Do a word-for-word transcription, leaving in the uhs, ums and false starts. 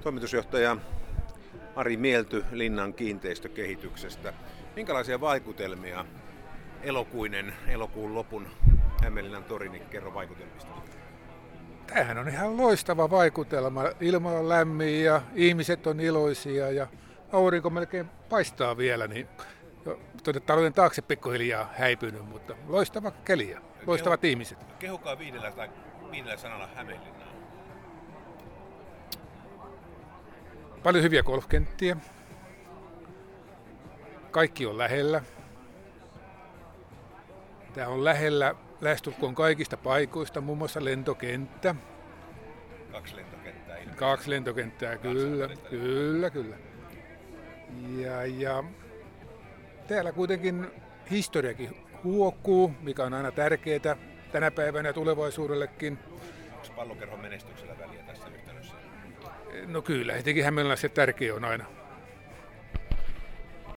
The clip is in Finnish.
Toimitusjohtaja Ari Mielty Linnan kiinteistökehityksestä. Minkälaisia vaikutelmia elokuinen, elokuun lopun Hämeenlinnan tori, niin kerro vaikutelmista. Tämähän on ihan loistava vaikutelma. Ilma on lämmin ja ihmiset on iloisia ja aurinko melkein paistaa vielä. Niin tuonne talouden taakse pikkuhiljaa häipynyt, mutta loistava keli ja loistavat Kehu, ihmiset. Kehukaa viidellä, tai viidellä sanalla Hämeenlinnaa. Paljon hyviä golfkenttiä. Kaikki on lähellä. Tämä on lähellä lähestulkoon kaikista paikoista, muun muassa lentokenttä. Kaksi lentokenttää. Ilmeisesti. Kaksi lentokenttää, kyllä, kyllä, kyllä. Ja, ja täällä kuitenkin historiakin huokuu, mikä on aina tärkeää tänä päivänä ja tulevaisuudellekin. Onko pallokerhon menestyksellä väliä tässä yhtälössä? No kyllä, etenkin Hämeenlinnassa se tärkeä on aina.